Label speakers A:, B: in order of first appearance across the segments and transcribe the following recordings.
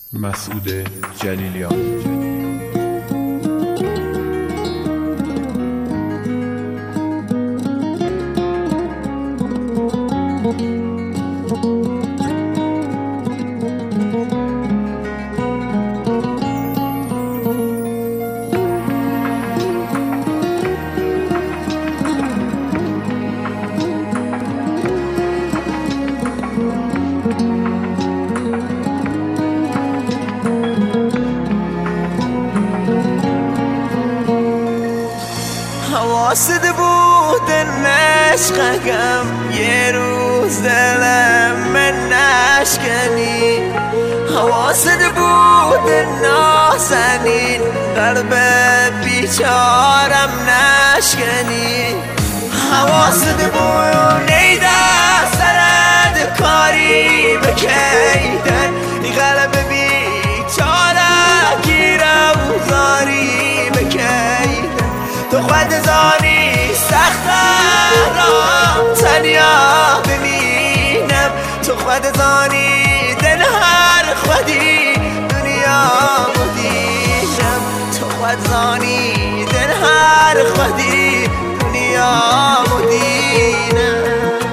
A: مسعود جلیلیان.
B: حواسد بود نشقم یه روز دلم من نشکنی، حواسد بود نازنین قلب بیچارم نشکنی، حواسد بود نیده سرد کاری بکیدن ای قلب بیچاره گیرم زاری بکیدن تو خود زانی سخته را تنیا ببینم تو خود زانی دل هر خودی دنیا مدینم تو خود زانی دل هر خودی دنیا مدینم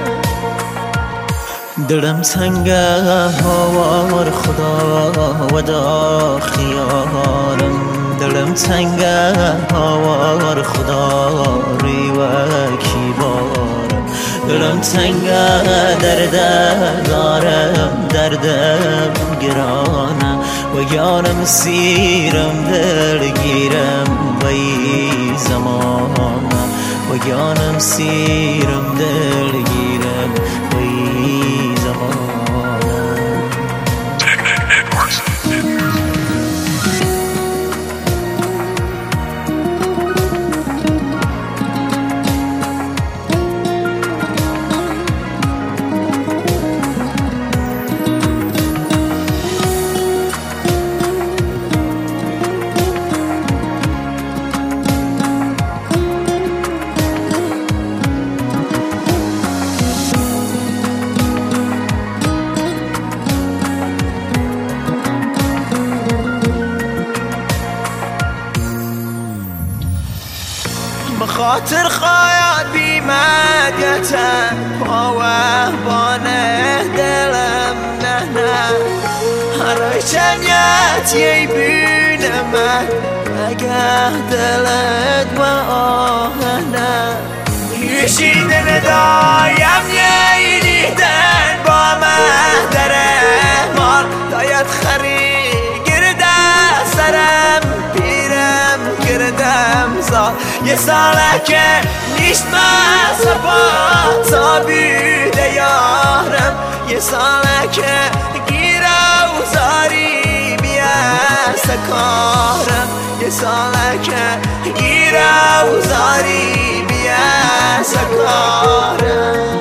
B: دلم سنگه هوار خدا ودا خیالم دلم سنگه هوار خدا ریوکی بارم دلم سنگه درد دارم دردم گرانم و یانم سیرم دلگیرم وی زمانم و یانم سیرم دلگیرم وی زمانم. خاطر خواهد بیمدیتم پاوه بانه دلم نه نه هرای چنیت یی بینمد اگه دلت و آهنه یشیدن دایم یی دیدن با مهدره مار داید خری گرده سرم پیرم گردم زار یه ساله که نیست مصفا تا بیده یارم یه ساله که گیره و زاری بیست کارم یه ساله که گیره و زاری بیست کارم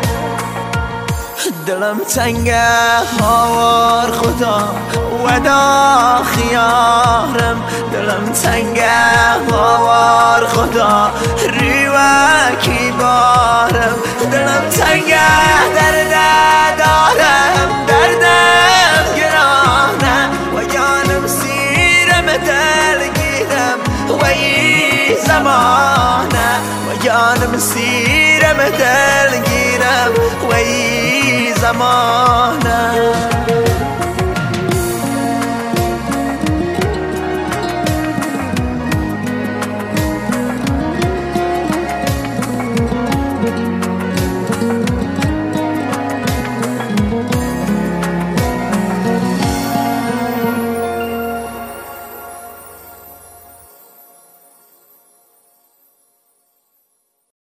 B: دلم تنگه هوار خدا ودا خیارم دلم تنگه هوار خدا ریوکی بارم دلم تنگه درد